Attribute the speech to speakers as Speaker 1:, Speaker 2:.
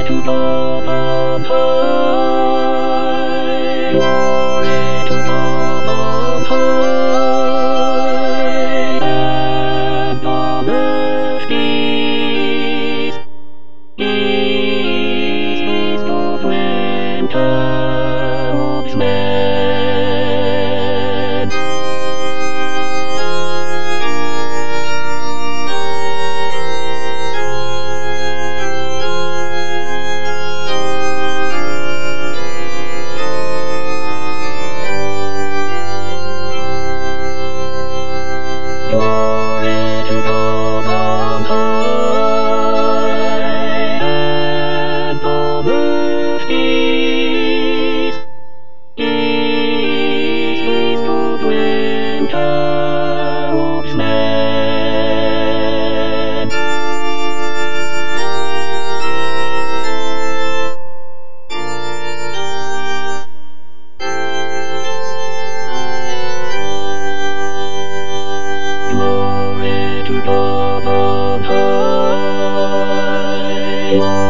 Speaker 1: to God on high. Glory to God on high. And on earth peace. Peace to dwell men. Glory to God on high, and on earth peace. Peace to dwell men. Glory to God on high.